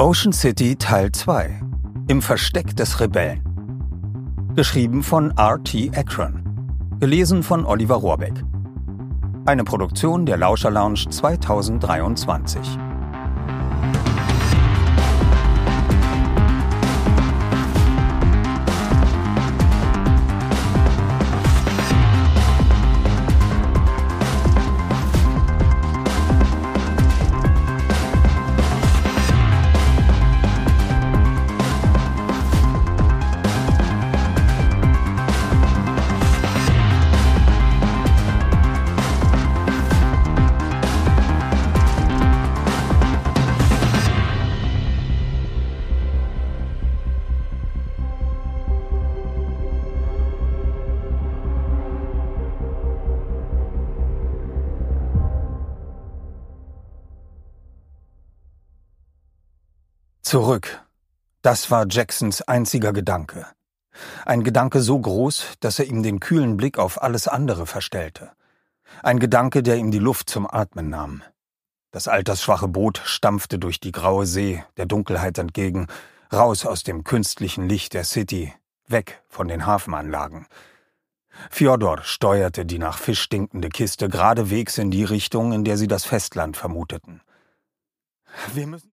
Ocean City Teil 2 Im Versteck des Rebellen. Geschrieben von R.T. Akron. Gelesen von Oliver Rohrbeck. Eine Produktion der Lauscher Lounge 2023. Zurück. Das war Jacksons einziger Gedanke. Ein Gedanke so groß, dass er ihm den kühlen Blick auf alles andere verstellte. Ein Gedanke, der ihm die Luft zum Atmen nahm. Das altersschwache Boot stampfte durch die graue See der Dunkelheit entgegen, raus aus dem künstlichen Licht der City, weg von den Hafenanlagen. Fjodor steuerte die nach Fisch stinkende Kiste geradewegs in die Richtung, in der sie das Festland vermuteten. Wir müssen